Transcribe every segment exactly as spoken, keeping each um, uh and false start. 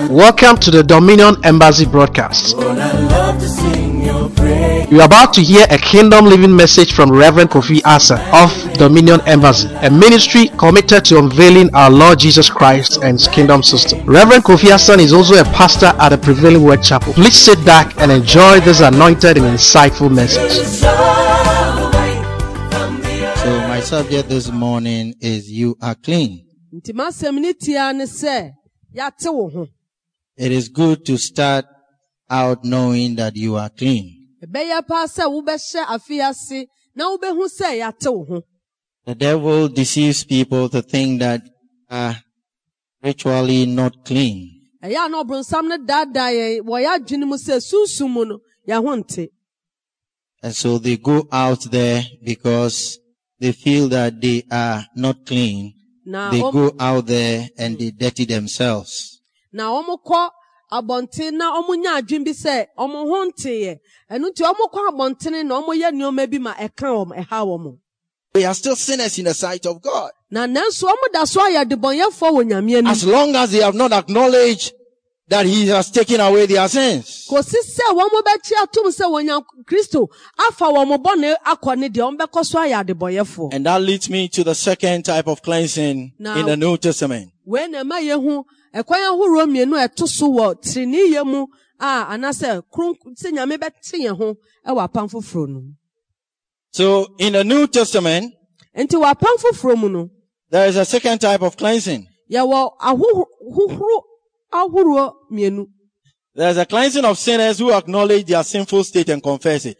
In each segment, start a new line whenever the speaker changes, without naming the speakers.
Welcome to the Dominion Embassy broadcast. You are about to hear a kingdom living message from Reverend Kofi Asa of Dominion Embassy, a ministry committed to unveiling our Lord Jesus Christ and His kingdom system. Reverend Kofi Asa is also a pastor at the Prevailing Word Chapel. Please sit back and enjoy this anointed and insightful message.
So my subject this morning is "You Are Clean." It is good to start out knowing that you are clean. The devil deceives people to think that are ritually not clean. And so they go out there because they feel that they are not clean. They go out there and they dirty themselves. We are still sinners in the sight of God. As long as they have not acknowledged that He has taken away their sins. And that leads me to the second type of cleansing in the New Testament. So in the New Testament, there is a second type of cleansing. There is a cleansing of sinners who acknowledge their sinful state and confess it.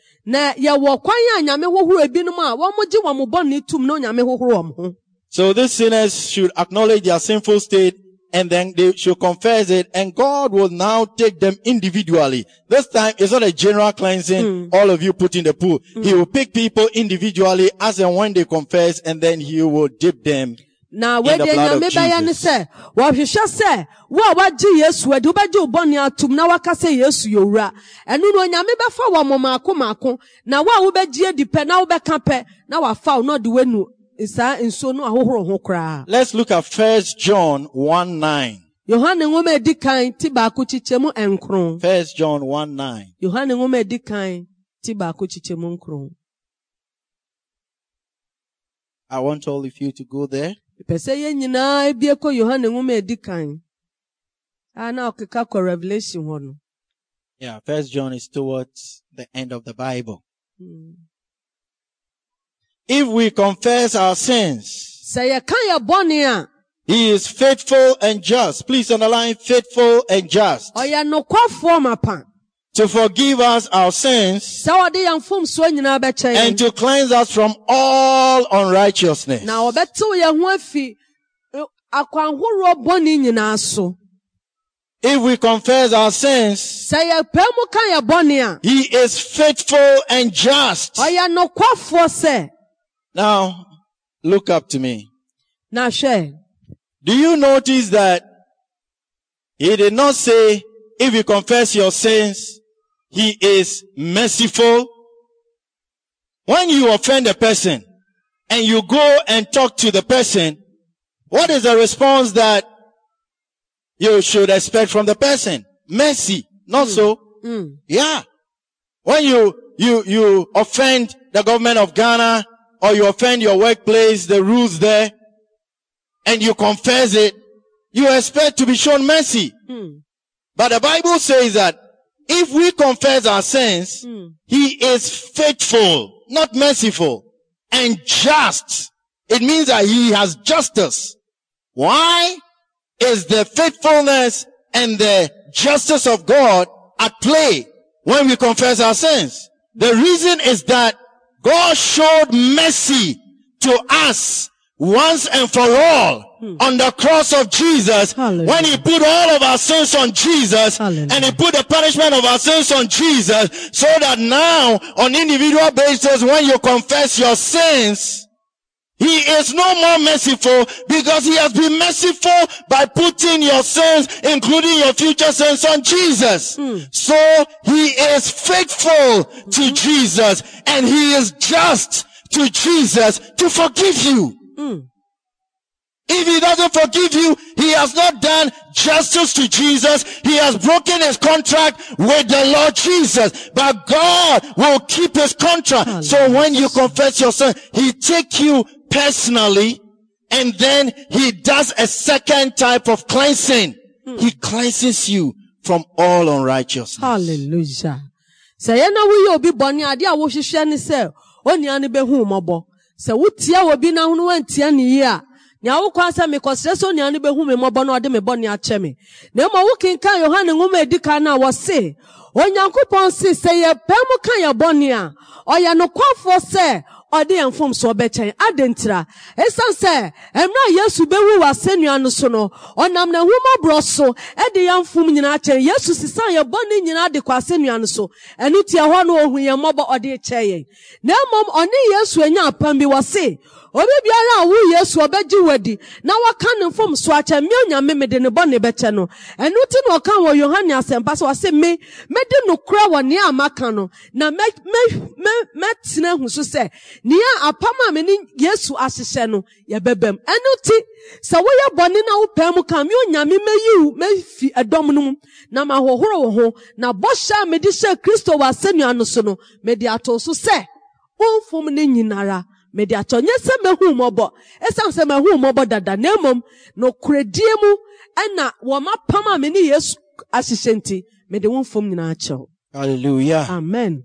So these sinners should acknowledge their sinful state and then they should confess it, and God will now take them individually. This time it's not a general cleansing, mm. all of you put in the pool. Mm. He will pick people individually as and when they confess, and then He will dip them
Now, where the nyame say, wa hwehwe say, wo wa gi Yesu ade obaji oboni atum na waka say Yesu yowura. Enu no nyame be fa wo momako mako, na wa wo be gi edipe na wo be ka pe, na wa fa no de wenu isa enso no ahohoro ho kra.
Let's look at First John one nine.
Yohane ngoma edikan ti ba ko chichemu enkron.
First John one nine.
Yohane ngoma edikan ti ba ko chichemu enkron.
I want all of you to go there.
Yeah,
First John is towards the end of the Bible.
Hmm.
If we confess our sins, He is faithful and just. Please underline faithful and just. To forgive us our sins and to cleanse us from all unrighteousness. If we confess our sins, He is faithful and just. Now, look up to me.
Now, share.
Do you notice that He did not say, if you confess your sins, He is merciful? When you offend a person and you go and talk to the person, what is the response that you should expect from the person? Mercy. Not mm. so?
Mm.
Yeah. When you, you, you offend the government of Ghana or you offend your workplace, the rules there, and you confess it, you expect to be shown mercy.
Mm.
But the Bible says that if we confess our sins,
mm.
He is faithful, not merciful, and just. It means that He has justice. Why is the faithfulness and the justice of God at play when we confess our sins? The reason is that God showed mercy to us once and for all hmm. on the cross of Jesus.
Hallelujah.
When He put all of our sins on Jesus. Hallelujah. And He put the punishment of our sins on Jesus, so that now on individual basis when you confess your sins, He is no more merciful because He has been merciful by putting your sins, including your future sins, on Jesus.
Hmm.
So He is faithful mm-hmm. to Jesus, and He is just to Jesus to forgive you.
Mm.
If He doesn't forgive you, He has not done justice to Jesus. He has broken his contract with the Lord Jesus. But God will keep his contract. So when you confess your sin, he take you personally, and then he does a second type of cleansing. He cleanses you from all unrighteousness.
Hallelujah. Say na we obi boni ade a wo hwehwe ne se onia ne behu mobo. Se wotia obi na hunu wantia ne yi a nya wo kwa se me kosre so onia ne behu me mobo na ode me boni a che me. Na mo wo kinkan Yohane ngoma edika na wo se Onyankopon se se ye pemu kan ye boni a oya no kwafo se ode enfom so bechen adentra esan se emra Yesu bewu wasenua no so no onam na huma broso e de yamfom nyina chen Yesu sisan ye boni nyina de kwa asenua no so enu tie ho no ohun ye mobo ode cheye na mom oni Yesu enya apam bi wose obi biara wu Yesu obeji wadi na waka ne mfom so acha mi onyame mede ne boni beche no enu ti no kan wo Yohane asempa so wase me mede no kura wo ne amaka no na me me metena hu so se nia apama me ni Yesu asese no ye bebem enu ti se wo ye boni na wo pam kan mi onyame meyi mefi edom no na ma hohoro wo ho na bosha me di se Kristo wa senua no so no me di ato so se onfom ne nyinara me di ato nye se mehu mobo esam se mehu mobo dada na emom no kredie mu ena wo mapama me ni Yesu asese nti me di onfom nyina acho.
Hallelujah.
Amen.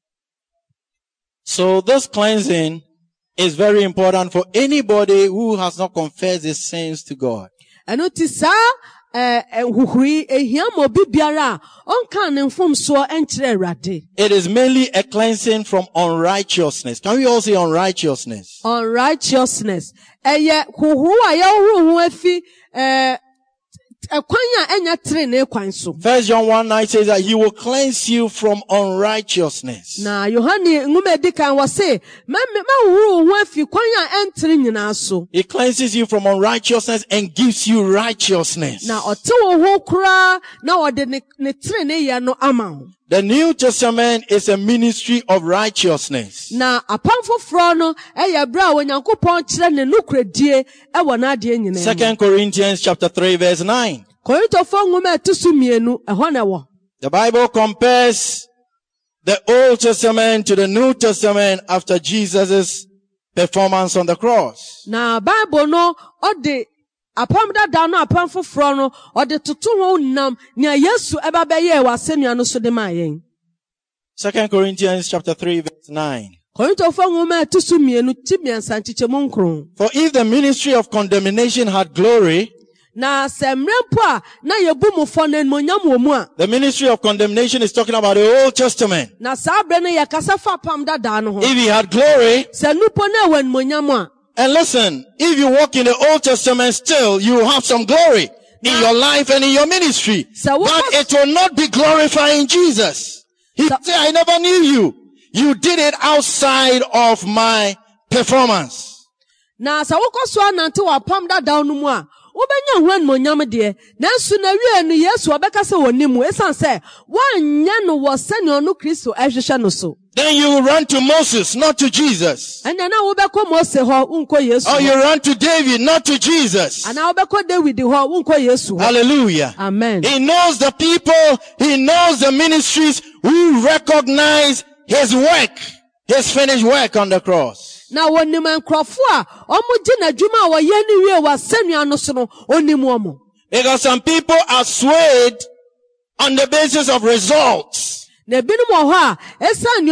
So this cleansing is very important for anybody who has not confessed his sins to God.
Anotisa eh huhuri ehia mo bibiara onka ne mfom so enkyere Awurade.
It is mainly a cleansing from unrighteousness. Can we all say unrighteousness?
Unrighteousness. Eye huhuru a ye huru hu afi eh
First John one nine says that he will cleanse you from unrighteousness.
Na Yohane ngume dikan wa say me me huru hu afi kwan a entere nyina so.
He cleanses you from unrighteousness and gives you righteousness.
Na ote wo ho kura na ode ne ne tere ne ye no ama.
The New Testament is a ministry of righteousness.
Na apamfo fro no eye bra Onyankopon kire ne nukredie e wona de nyina.
Second Corinthians chapter three verse nine.
Korintofo ngoma etusu mienu ehɔ na wo.
The Bible compares the Old Testament to the New Testament after Jesus' performance on the cross.
Na Bible no ode apam dada no apam foforo no ode toto ho nam nia Yesu eba be ye wasenua no so de ma yen.
Second Corinthians chapter three verse nine.
Korintofo ngoma etusu mienu timiansa nchichemu nkron.
For if the ministry of condemnation had glory,
na semrempo a na yebu mu fo na monyam wo mu a.
The ministry of condemnation is talking about the Old Testament.
Na sabre no yakasa fa apam dada no ho.
If he had glory,
se nupo na wen monyam a.
And listen, if you walk in the Old Testament still, you will have some glory in your life and in your ministry. But it will not be glorifying Jesus. He said, I never knew you. You did it outside of my performance.
Na sa wokoso anante wa pam dada no mu a, wobenya hwan monyam de, nanso na wie no Yesu obeka se wonimu, esan se wanya no wo sene onu Kristo ehwehwe no so.
Then you run to Moses, not to Jesus.
And then wobeko Mose ho unko Yesu.
Or you run to David, not to Jesus.
And wobeko David ho unko Yesu.
Hallelujah.
Amen.
He knows the people, he knows the ministries who recognize his work, his finished work on the cross.
Na wonim enkrofo a omo gi na dwuma a wo ye ni wie wa sanua no so no onim omo.
Because some people are swayed on the basis of results.
Whatever thing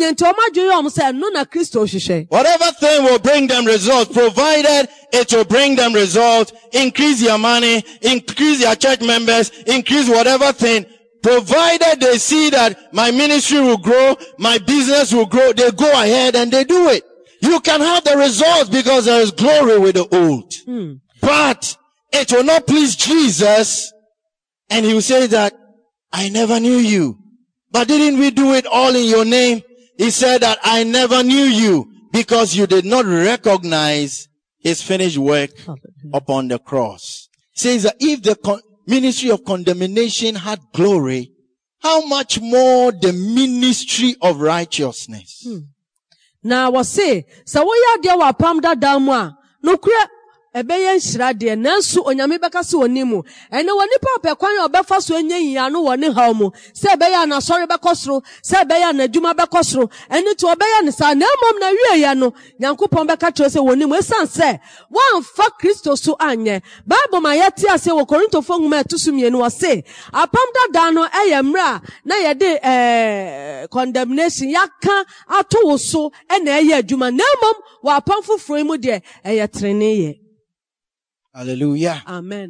will bring them results, provided it will bring them results, increase their money, increase their church members, increase whatever thing, provided they see that my ministry will grow, my business will grow, they go ahead and they do it. You can have the results because there is glory with the old.
Hmm.
But it will not please Jesus, and he will say that, I never knew you. But didn't we do it all in your name? He said that I never knew you because you did not recognize his finished work upon the cross. Says that if the con- ministry of condemnation had glory, how much more the ministry of righteousness?
Hmm. Now, I say, so we are there, wa pam da damu a, no kure ebeye nhyira de nanso onyame beka se woni mu ene woni pa opekwan obefa so enye yia no woni haw mu se ebeye na sori bekosoro se ebeye na adwuma bekosoro ene to obeye ne sa na mom na wie ya no nyankopon beka tro se woni mu esan se wan fa Kristo so anye Bible ma yati ase wo Korinto fo nwuma etusumie no se apam dada no eye mra na ye de eh condemnation yaka ato wo so ene eye adwuma na mom wa apam foforo mu de eye trene ye.
Hallelujah.
Amen.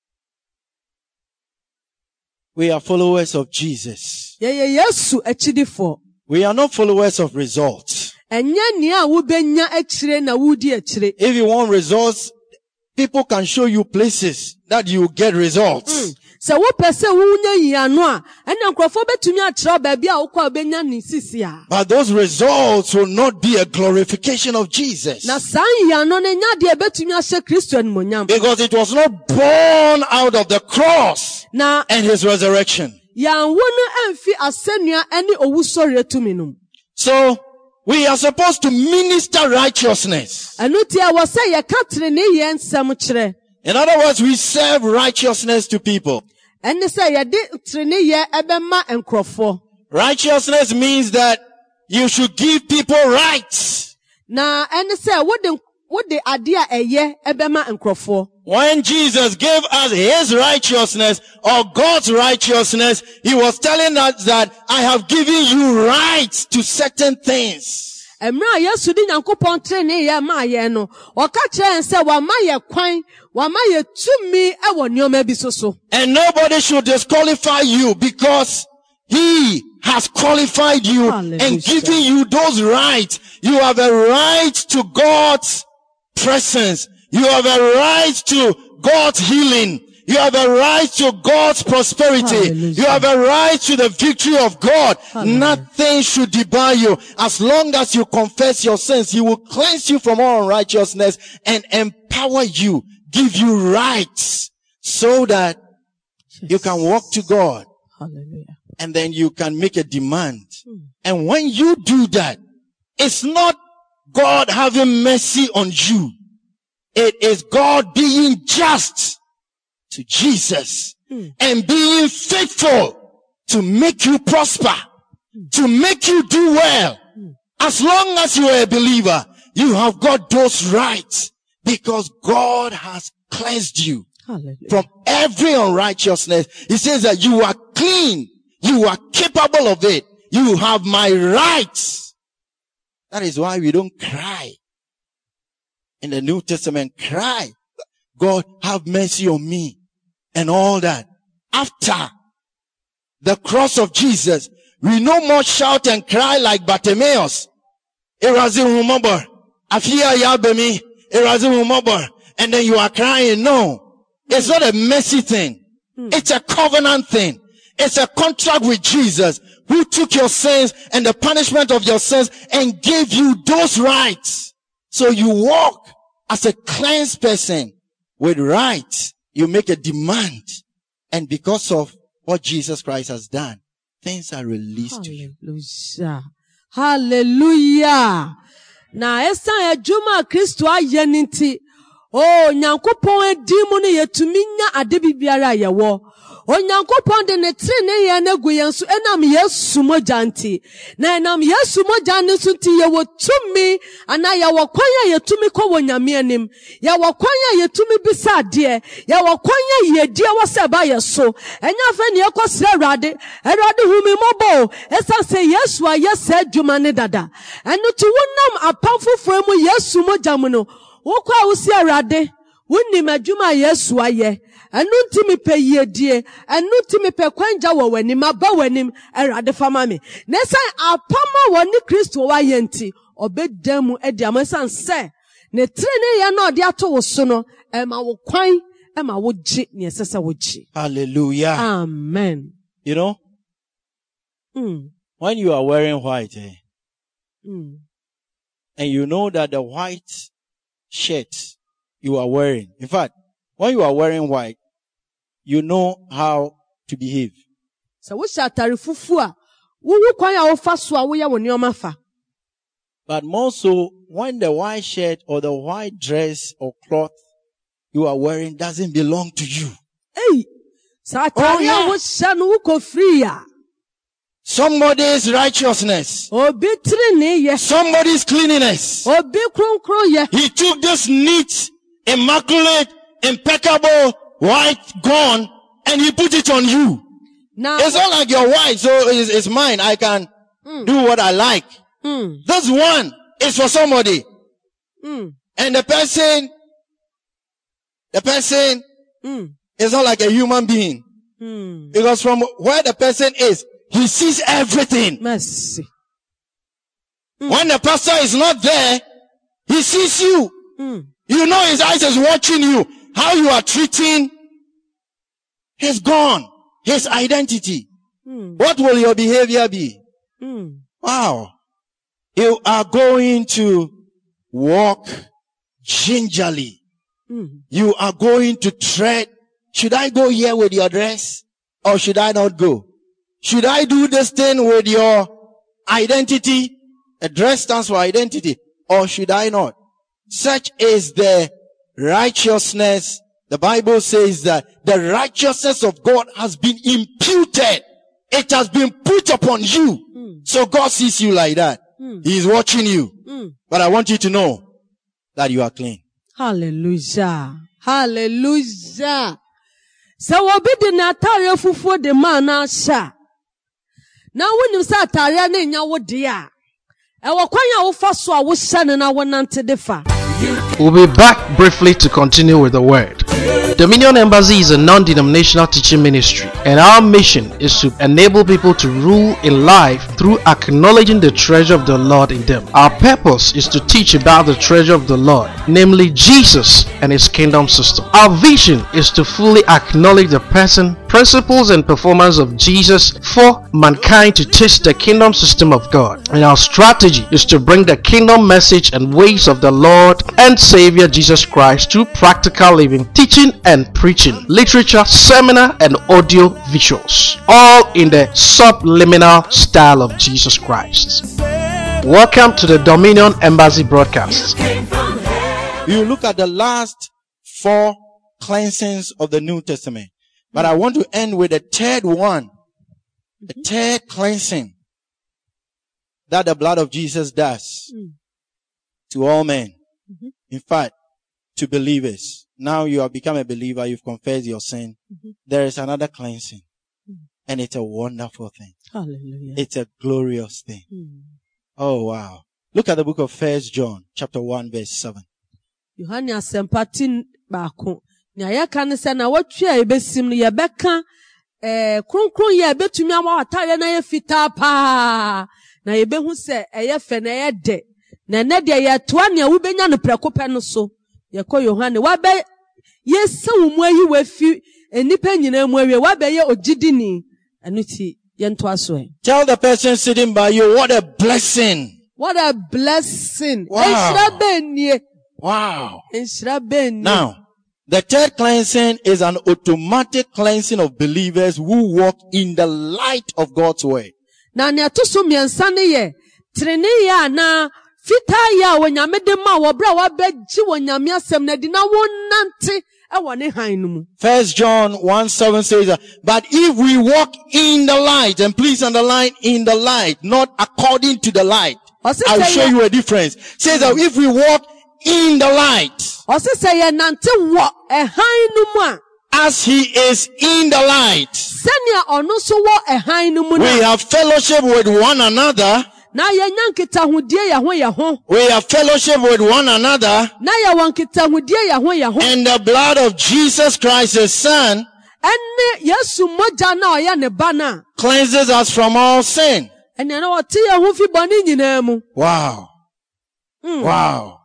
We are followers of Jesus.
Ye ye Yesu achidifo.
We are not followers of results.
Enya ni a wo benya achire na wudi achire.
If you want results, people can show you places that you get results.
Mm. Se wo pese wo nya yiano a ena nkrofo betumi achire ba bia wo kwa benya ni sisi a.
But those results will not be a glorification of Jesus.
Na san yiano ne nya de betumi ahye Kristo animonyam.
Because it was not born out of the cross
na
and his resurrection.
Ya wo no amfi asenua ene owusori atumi no.
So we are supposed to minister righteousness.
Anu ti a wo se ye ka trene ye nsem kire.
In other words, we serve righteousness to people.
Ene se ye de trene ye ebema enkrofo.
Righteousness means that you should give people rights.
Na ene se wo de wo de ade a eye ebema enkrofo.
When Jesus gave us his righteousness or God's righteousness, he was telling us that I have given you rights to certain things.
Emra Yesu di Nyankopon trene ye ma ye no. Oka kire nse wa ma ye kwan, wa ma ye tumi e wo nyoma bi so so.
And nobody should disqualify you because he has qualified you Hallelujah. And given you those rights. You have a right to God's presence. You have a right to God's healing. You have a right to God's prosperity. Hallelujah. You have a right to the victory of God. Hallelujah. Nothing should debar you. As long as you confess your sins, he will cleanse you from all unrighteousness and empower you, give you rights so that yes. you can walk to God.
Hallelujah.
And then you can make a demand. Hmm. And when you do that, it's not God having mercy on you. It is God being just to Jesus mm. and being faithful to make you prosper, mm. to make you do well. Mm. As long as you are a believer, you have got those rights because God has cleansed you Hallelujah. From every unrighteousness. He says that you are clean. You are capable of it. You have my rights. That is why we don't cry. In the New Testament, cry, God have mercy on me and all that. After the cross of Jesus, we no more shout and cry like Bartimaeus. And then you are crying. No, it's not a mercy thing. It's a covenant thing. It's a contract with Jesus who took your sins and the punishment of your sins and gave you those rights. So you walk as a cleansed person with rights. You make a demand. And because of what Jesus Christ has done, things are released
Hallelujah.
to
you. Hallelujah. Na esa ya juma Kristo ayeninti. Oh, nyankopon edimu ne yetumi nya ade bibiara yewo. Onyankopon de ne trene ye na gu yensu enam Yesu mogya nti. Na enam Yesu mogya ne so nti ye wo tumi ana ye wo kwan ya yetumi kɔ wɔ nyame anim. Ye wo kwan ya yetumi bisa ade. Ye wo kwan ya yedie wo se ba ye so. Enya fa ne ekɔsra Awurade. Awurade hu mi mɔbɔ. Esa se Yesu aye se adwuma ne dada. Eno to wonam apamfofo mu Yesu mogya mu no. Wo kwa wo si Awurade. Wonni madwuma Yesu aye. Enu nti mi pe yedie, enu nti mi pe kwanja wo wani maba wani Awurade fama me. Na san apama woni Kristo wa ye nti obedam edi amasan se ne trene ya na ode ato wo so no e ma wo kwan e ma wo gi ne esese wo gi.
Hallelujah.
Amen.
You know?
Mm.
When you are wearing white eh,
mm.
and you know that the white shirt you are wearing, in fact, when you are wearing white, you know how to behave.
So wo shatari fufu a wo wo kwan a wo fa so a wo ya wo neoma fa.
But more so when the white shirt or the white dress or cloth you are wearing doesn't belong to you.
Hey,
Oh, yeah.
yeah.
Somebody's righteousness,
Obi trine ye.
somebody's cleanliness.
Obi kronkron ye.
He took this neat, immaculate, impeccable white gown and he put it on you.
Now,
It's not like your white, so it's, it's mine. I can
mm,
do what I like.
mm,
This one is for somebody.
mm,
And the person, the person
mm,
is not like a human being.
mm.
Because from where the person is, he sees everything.
Mercy.
When the pastor is not there, he sees you.
Mm.
You know his eyes is watching you. How you are treating. He's gone. His identity.
Mm.
What will your behavior be?
Mm.
Wow. You are going to walk gingerly.
Mm.
You are going to tread. Should I go here with your dress? Or should I not go? Should I do this thing with your identity? A dress stands for identity. Or should I not? Such is the righteousness. The Bible says that the righteousness of God has been imputed. It has been put upon you.
Mm.
So God sees you like that.
Mm.
He is watching you.
Mm.
But I want you to know that you are clean.
Hallelujah. Hallelujah. So obi de na atare fufuo de ma na sha. Na wonim sa atare na nya wo de a. E wo kwan a wo fa so a wo hye ne na wo nante de fa.
We'll be back briefly to continue with the word. Dominion Embassy is a non-denominational teaching ministry, and our mission is to enable people to rule in life through acknowledging the treasure of the Lord in them. Our purpose is to teach about the treasure of the Lord, namely Jesus and His kingdom system. Our vision is to fully acknowledge the person, principles, and performance of Jesus for mankind to taste the kingdom system of God. And our strategy is to bring the kingdom message and ways of the Lord and Savior Jesus Christ through practical living, teaching and preaching, literature, seminar, and audio visuals, all in the subliminal style of Jesus Christ. Welcome to the Dominion Embassy broadcast.
You look at the last four cleansings of the New Testament. But I want to end with the third one. The third cleansing that the blood of Jesus does
Mm.
to all men.
Mm-hmm.
In fact, to believers. Now you have become a believer. You've confessed your sin.
Mm-hmm.
There is another cleansing.
Mm.
And it's a wonderful thing.
Hallelujah.
It's a glorious thing.
Mm.
Oh, wow. Look at the book of First John, chapter one, verse seven.
Yohane asempati baako. Nya yeka ne se na watwe a ebesim no yebeka eh kronkron ye betumi ama atare na ye fita pa. Na yebehu se eye fe na ye de. Na ne de ye toa ne wo benya no prekope no so. Yekọ Yohane wabe ye se wo mu ayi wafi enipa nyina mu awie wabe ye ogidini. Enu ti ye nto aso e.
Tell the person sitting by you, what a blessing.
What a blessing.
Wow.
Enshira benie.
Wow.
Enshira benie.
Now, the third cleansing is an automatic cleansing of believers who walk in the light of God's word.
Na ne to so miensa ne ye trene ya na fita ya wonyame de ma wo bra wa beji wonyame asem na di na wonante e wo ne han no mu.
First John one seven says, that, but if we walk in the light, and please underline in the light, not according to the light. I'll show you a difference. Says that if we walk in the light,
Ose se ye nante wo e han no mu a,
as He is in the light,
senia ono so wo e han no mu
we
na,
have fellowship with one another.
na ye nyankita hodie ya ho ya ho,
We have fellowship with one another.
na ye wankita hodie ya ho ya ho,
And the blood of Jesus Christ, His Son,
ene Yesu moja na oya ne ba na,
cleanses us from all sin.
ene na wote ye ho fi boni nyina mu.
Wow.
Mm.
Wow.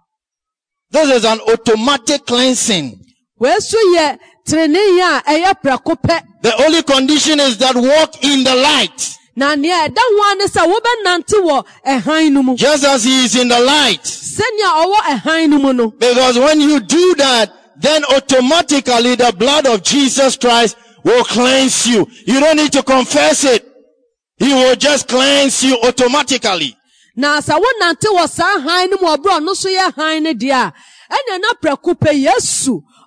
This is an automatic cleansing.
Wesu ye trene ya eye prekope.
The only condition is that walk in the light.
Na ne da ho ane sa wo be nante wo ehan no mu.
Just as He is in the light.
Senya owo ehan no mu no.
Because when you do that, then automatically the blood of Jesus Christ will cleanse you. You don't need to confess it. He will just cleanse you automatically.
Na sa wo nante wo sa han no mu obro no so ye han ne dia. Ene na prekope Yesu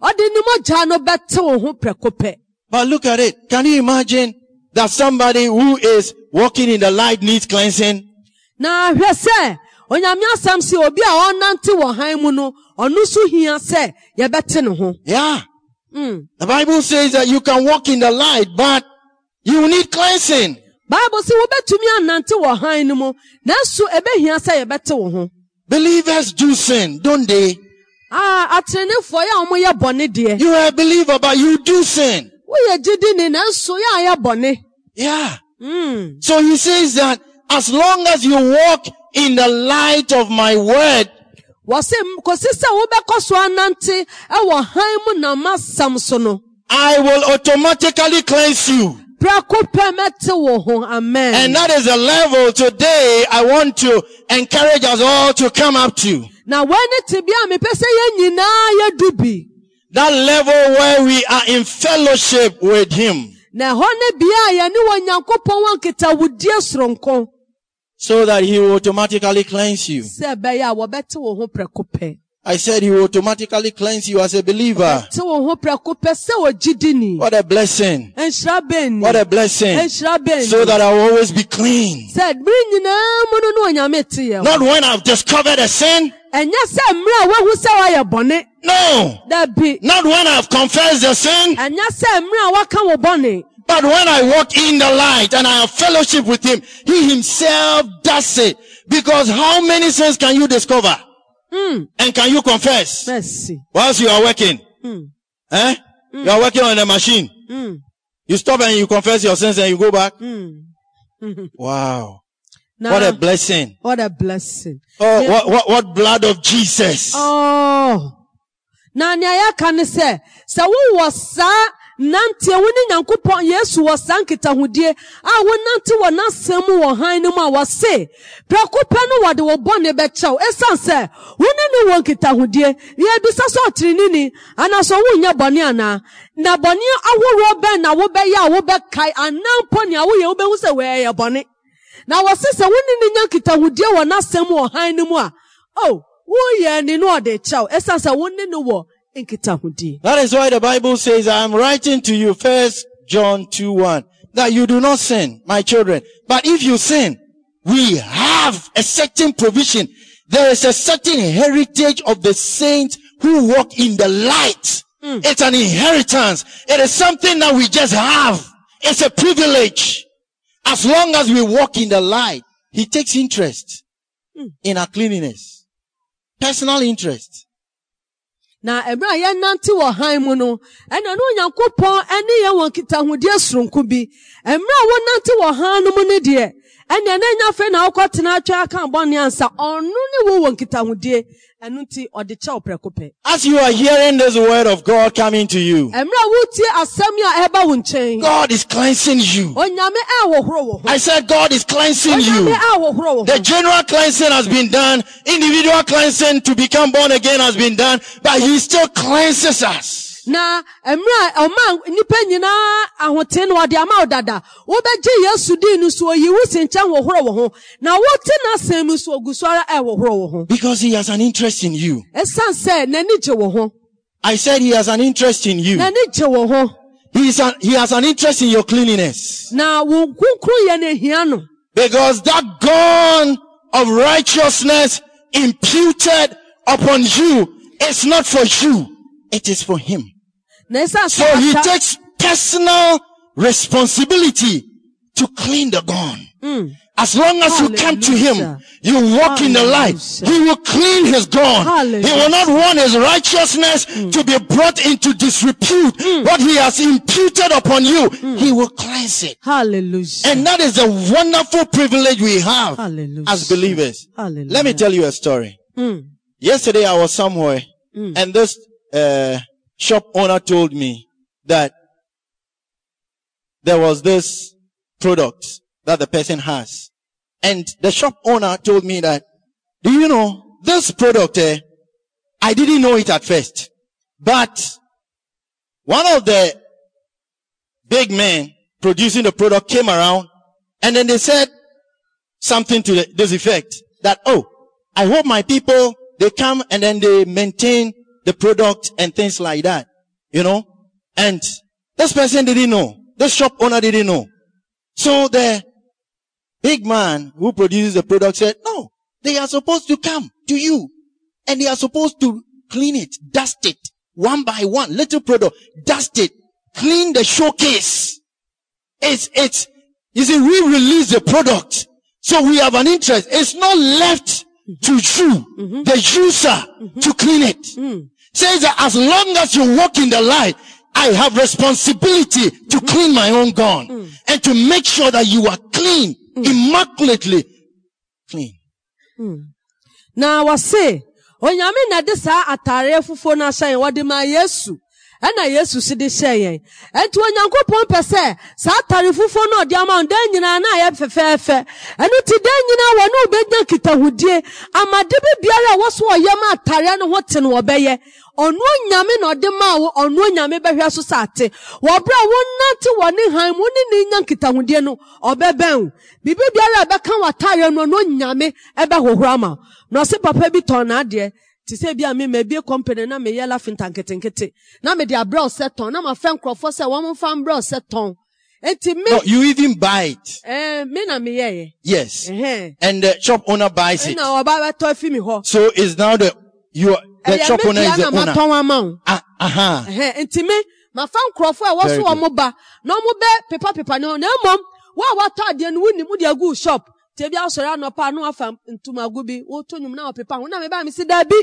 ɔde ne mogya no bɛte wo ho prɛko pɛ.
But look at it. Can you imagine that somebody who is walking in the light needs cleansing?
Na hwɛ sɛ onyame asɛm si obi a ɔnante wɔ han mu no ɔno so hia sɛ yɛbɛte ne ho.
Yeah.
Mm.
The Bible says that you can walk in the light, but you need cleansing.
Bible si wobɛtumi anante wɔ han no mu nanso ɛbɛhia sɛ yɛbɛte wo ho.
Believers do sin, don't they?
Ah, atrenefoɔ yɛ a ɔmo yɛ bɔne deɛ.
You are a believer, but you do sin.
Woyɛ gyidini nanso yɛ a yɛ bɔne.
Yeah.
Mm.
So he says that as long as you walk in the light of my word,
Wɔse kosi sɛ wobɛkɔ so anante ɛwɔ han mu na masɛm so no,
I will automatically cleanse you.
prɛko pɛ mɛte wo ho. Amen.
And that is a level today I want to encourage us all to come up to.
Na wɔne tibia mepɛ sɛ yɛn nyinaa yɛdu bi.
That level where we are in fellowship with him.
Na ɛhɔ ne bia a yɛne wɔ Nyankopɔn wɔ nkitawudie soronko.
So that he will automatically cleanse you.
Sɛ ɛbɛyɛ a wɔbɛte wo ho prɛko pɛ.
I said he will automatically cleanse you as a believer.
Te wo ho prɛko pɛ sɛ wɔ gyidini.
What a blessing.
Ɛnhyira bɛnni.
What a blessing.
Ɛnhyira bɛnni.
So that I will always be clean.
Sɛ bere nyinaa mu no ne Onyame te yɛn ho.
Not when I've discovered a sin.
Ɛnyɛ sɛ mmerɛ a woahu sɛ woayɛ bɔne.
No.
Dabi.
Not when I've confessed the sin.
Ɛnyɛ sɛ mmerɛ a woaka wo bɔne.
But when I walk in the light and I have fellowship with him, he himself does it. Because how many sins can you discover?
Mm.
And can you confess?
Mercy.
Whilst you are working?
Mm.
Eh? Mm. You are working on a machine.
Mm.
You stop and you confess your sins and you go back.
Mm.
Wow.
Now,
what a blessing.
What a blessing.
Oh,
Yeah.
what, what, what blood of Jesus.
Oh. Na nea yɛaka ne sɛ, sɛ wowɔ saa nante wo ne Nyankopɔn Yesu wɔ saa nkitahudie a wo nante wɔ n'asɛm mu wɔ han no mu a wɔse, prɛko pɛ no wɔde wo bɔne bɛkyɛw. Ɛsiane sɛ wo ne ne wɔ nkitahudie, yɛbisa sɛ ɔtirinini anaasɛ wonyɛ bɔne anaa. Na bɔne ahorow bɛn na wobɛyɛ a wobɛkae anaa mpo nea woyɛ wobɛhu sɛ wɔyɛ bɔne. Na wɔse sɛ wo ne ne nya nkitahudie wɔ n'asɛm mu wɔ han no mu a, oh, woyɛ ni no ɔde kyɛw. Ɛsiane sɛ wo ne ne wɔ nkitahudie.
That is why the Bible says, I am writing to you, First John two one, that you do not sin, my children. But if you sin, we have a certain provision. There is a certain heritage of the saints who walk in the light. Mm. It's an inheritance. It is something that we just have. It's a privilege. As long as we walk in the light, he takes interest mm. in our cleanliness. Personal interest.
Na ebra ye nante wɔ han mu no ɛna no Nyankopɔn ɛne yɛ wɔ nkitahudie soronko bi. Emra wo nante wɔ han no mu ne de ɛna na nya fe na wokɔtena atwa aka bɔne ansa ɔno ne wo wɔ nkitahudie ɛno nti ɔde kyɛw prɛko pɛ.
As you are hearing this word of God coming to you,
Emra wo tie asɛm a ɛba wo nkyɛn.
God is cleansing you.
Onyame a wɔhoro wo ho.
I said God is cleansing you.
Onyame a wɔhoro wo ho.
The general cleansing has been done. Individual cleansing to become born again has been done. But he still cleanses us.
Na emra oma nipa nyinaa ahote no ɔde ama odada wobɛgye Yesu di no so yi wo senkyɛn wɔhoro wo ho na wote na asɛm so ogusuara e wɔhoro wo ho
because he has an interest in you.
Esan sɛ n'ani gye wo ho.
I said he has an interest in you.
N'ani gye wo ho.
He is an, he has an interest in your cleanliness.
Na wo kunkuru yɛ ne hia no.
Because that gun of righteousness imputed upon you is not for you. It is for him. So he takes personal responsibility to clean the gun. Mm. As long as Hallelujah. You come to him, you walk Hallelujah. In the light, he will clean his gun. Hallelujah. He will not want his righteousness mm. to be brought into disrepute. Mm. What he has imputed upon you, mm. he will cleanse it.
Hallelujah.
And that is a wonderful privilege we have
Hallelujah.
As believers.
Hallelujah.
Let me tell you a story. Mm. Yesterday I was somewhere mm. and this uh, shop owner told me that there was this product that the person has. And the shop owner told me that, do you know, this product, eh, I didn't know it at first. But one of the big men producing the product came around and then they said something to this effect that, oh, I hope my people, they come and then they maintain the product and things like that. You know? And this person didn't know. This shop owner didn't know. So the big man who produces the product said, no, they are supposed to come to you. And they are supposed to clean it, dust it, one by one, little product, dust it, clean the showcase. It's, it's, you see, we release the product. So we have an interest. It's not left to you, mm-hmm. the user, mm-hmm. to clean it. Mm. Says that as long as you walk in the light, I have responsibility to mm-hmm. clean my own gun mm. and to make sure that you are clean, mm. immaculately clean.
Mm. Now I say, onyame na de saa atare fufo na hyen wode ma Yesu ena Yesu si de hyen enti onyankopon pese saa atare fufo na ode ama ndan nyina na ya fefefe enu ti dan nyina wo no obenya kitahudie amade bibiara wo so oyem atare no ho te no obeye onu onyame na ode ma wo onu onyame behwe so saate wo bra wo nante woni han mu ni ni nya kitahudie no obeben bibi biara be kan watare no no onyame ebe hohora ma no se papa bi ton na de ti se bia me ma bie company na me yela fintanketenkete na me de abra seton na ma fan crofo se wo mo fan bra seton enti me
no, you even buy it.
Eh me na me ye
yes uh-huh. And the shop owner buys it.
Na oba to fi mi ho.
So is now the you the shop owner is the owner. Ah aha.
Eh enti me ma fan crofo e wo so wo mo ba na mo be pepa pepa no na mom wa wa to ade no wuni mu de agu shop tebi asori anopa no afa ntumagu bi wo to nyum na opepa ho na me ba me si da bi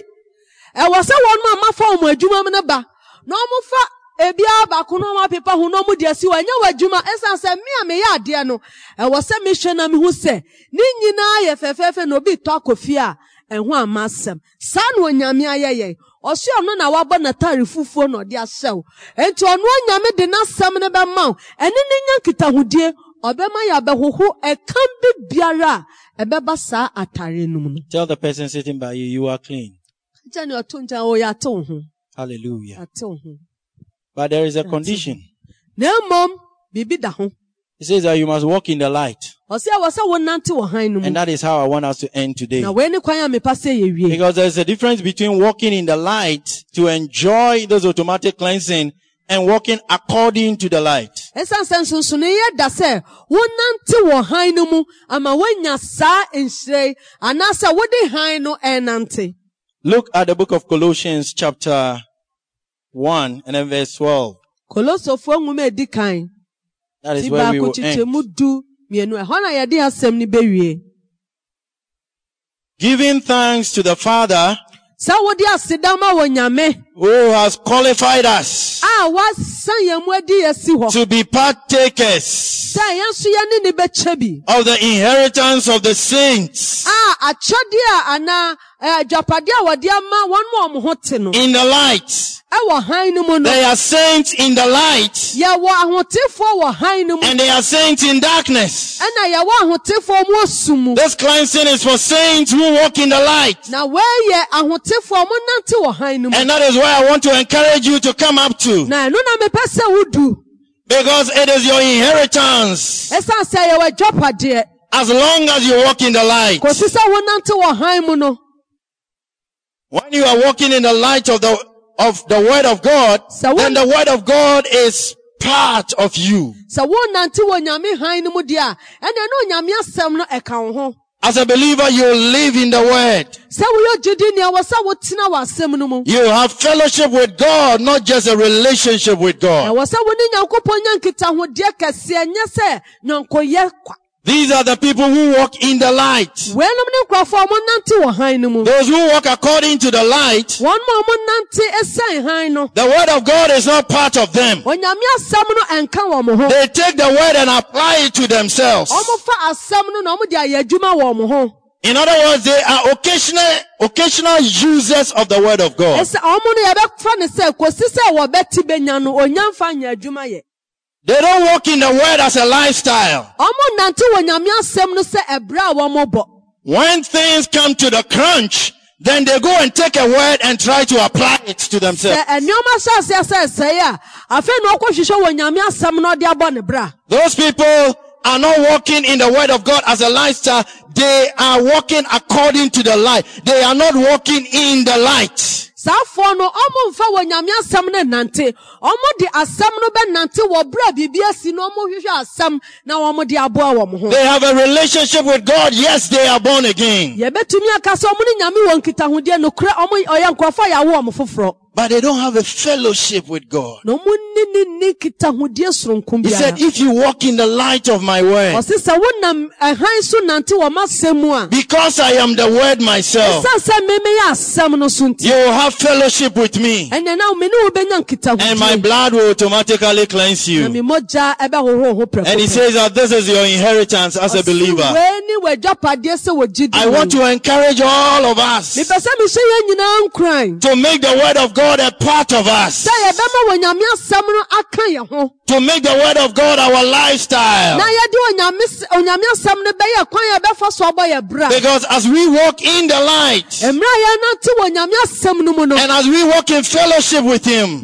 e wo se won ma ma fa o mo adwuma me ne ba no mo fa ebi aba ko no ma pepa ho no mo de asi wa nya wa adwuma esan se me a me ya ade no e wo se me hwe na me hu se ni nyina ye fefefe no bi to akofi a ehu amasem sa no onyame ayeye o se ono na wa ba na tare fufuo no de asew enti ono onyame de na sem ne be ma ene ne nya kitahudie obema ya behoho e kan bi biara e beba sa atare num no.
Tell the person sitting by you, you are clean.
Jani otunja o ya to ho.
Hallelujah.
Ato ho.
But there is a condition.
Na mom bibi da ho.
It says that you must walk in the light.
O se wo se wo nante wo han num.
And that is how I want us to end today.
Na we ni kwan ya me pase ye wie.
Because there is a difference between walking in the light to enjoy those automatic cleansing and walking according to the light.
Esan sensunsu ne ye da se wo nante wo han no mu ama wanya sa enhire anasa wo de han no enante.
Look at the book of Colossians chapter one and then verse twelve.
Kolosofo nwuma edikan.
That is where we will end. Giving thanks to the Father who has qualified us to be partakers of the inheritance of the saints in the light. They are saints in the light, and they are saints in darkness. This cleansing is for saints who walk in the light. And that is where I want to encourage you to come up to. Because it is your inheritance. As long as you walk in the light. When you are walking in the light of the of the word of God, then the word of God is part of you. As a believer, you live in the word. You have fellowship with God, not just a relationship with God. These are the people who walk in the light. Those who walk according to the light, the word of God is not part of them. They take the word and apply it to themselves. In other words, they are occasional, occasional users of the word of God. They don't walk in the word as a lifestyle. When things come to the crunch, then they go and take a word and try to apply it to themselves. Those people are not walking in the word of God as a lifestyle. They are walking according to the light. They are not walking in the light.
Safo no omo mfa wo nyame asem ne nante. Omo de asem no be nante wo bra bibia si no omo hwehwe asem na omo de aboa wo mo ho.
They have a relationship with God. Yes, they are born again.
Ye betumi akase omo ne nyame wo nkitahode no kra omo oya nkrofo ya wo omo foforo.
But they don't have a fellowship with God.
No mu ni ni ni kitahode soronko bia.
He said, if you walk in the light of my word.
O se se wonam ehan so nante wo masemu a.
Because I am the word myself.
Se se me me ya asem no so nti.
You will have fellowship with me.
And now me no be nya nkitahode.
And my blood will automatically cleanse you.
Na me moja ebe hoho ho preko.
And he says that this is your inheritance as a believer. I want to encourage all of us to make the word of God a part of us. To make the word of God our lifestyle. Because as we walk in the light, and as we walk in fellowship with him,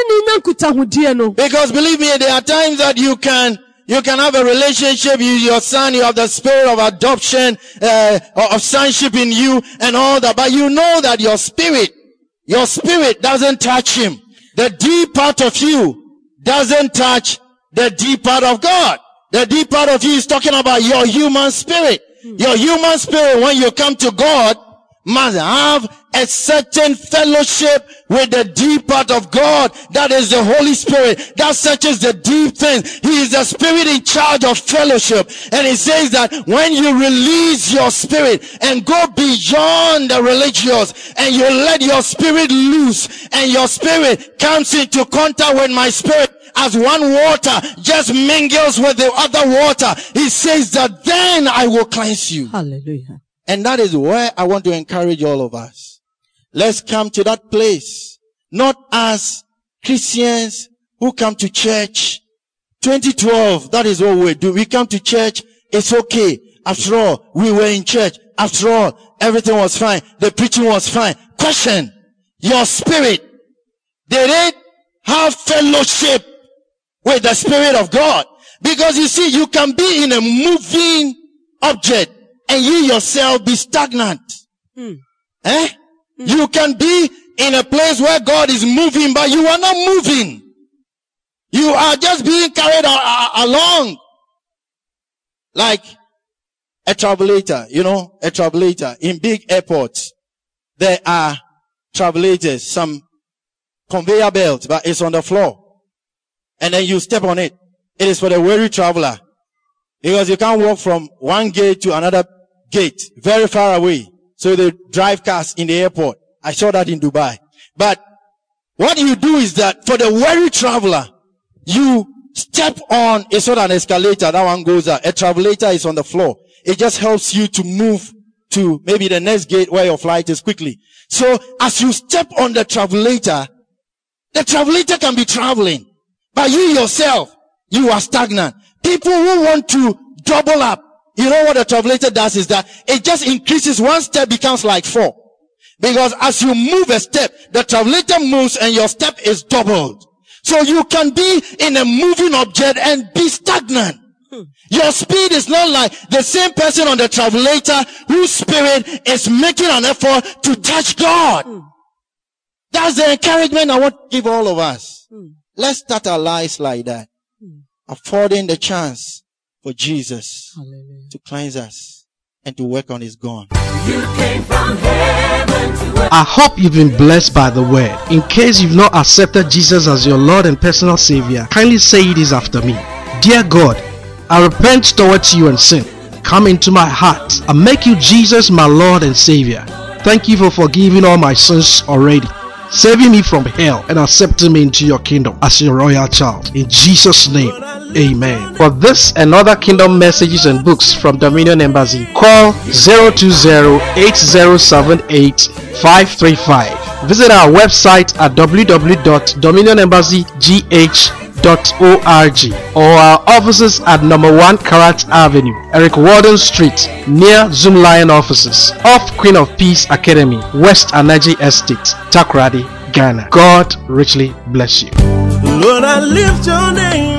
because believe me, there are times that you can You can have a relationship with your son, you have the spirit of adoption, uh, of sonship in you and all that, but you know that your spirit, your spirit doesn't touch him. The deep part of you doesn't touch the deep part of God. The deep part of you is talking about your human spirit. Your human spirit, when you come to God, must have a certain fellowship with the deep part of God. That is the Holy Spirit. That searches the deep things. He is the spirit in charge of fellowship. And he says that when you release your spirit and go beyond the religious and you let your spirit loose and your spirit comes into contact with my spirit, as one water just mingles with the other water, he says that then I will cleanse you.
Hallelujah.
And that is where I want to encourage all of us. Let's come to that place. Not as Christians who come to church. twenty twelve, that is what we do. We come to church, it's okay. After all, we were in church. After all, everything was fine. The preaching was fine. Question, your spirit, did it have fellowship with the Spirit of God? Because you see, you can be in a moving object and you yourself be stagnant. Mm. Eh? Mm. You can be in a place where God is moving, but you are not moving. You are just being carried a- a- along. Like a travelator, you know, a travelator. In big airports, there are travelators, some conveyor belt, but it's on the floor. And then you step on it. It is for the weary traveler. Because you can't walk from one gate to another gate, very far away. So they drive cars in the airport. I saw that in Dubai. But what you do is that for the weary traveler, you step on, it's not an escalator, that one goes up. A travelator is on the floor. It just helps you to move to maybe the next gate where your flight is quickly. So as you step on the travelator, the travelator can be traveling. But you yourself, you are stagnant. People who want to double up, you know what a travelator does is that it just increases. One step becomes like four. Because as you move a step, the travelator moves and your step is doubled. So you can be in a moving object and be stagnant. Hmm. Your speed is not like the same person on the travelator whose spirit is making an effort to touch God. Hmm. That's the encouragement I want to give all of us. Hmm. Let's start our lives like that. Hmm. Affording the chance for Jesus Hallelujah. To cleanse us and to work on his gone. You came from heaven to earth. I
hope you've been blessed by the word. In case you've not accepted Jesus as your Lord and personal Savior, kindly say this after me. Dear God, I repent towards you and sin. Come into my heart and make you Jesus my Lord and Savior. Thank you for forgiving all my sins already, saving me from hell and accepting me into your kingdom as your royal child. In Jesus' name, amen. For this and other kingdom messages and books from Dominion Embassy, call zero two zero, eight zero seven eight, five three five. Visit our website at w w w dot dominion embassy g h dot org or our offices at number one Karat Avenue, Eric Warden Street, near Zoom Lion offices, off Queen of Peace Academy, West Anaji Estate, Takoradi, Ghana. God richly bless you.
Lord, I lift your name.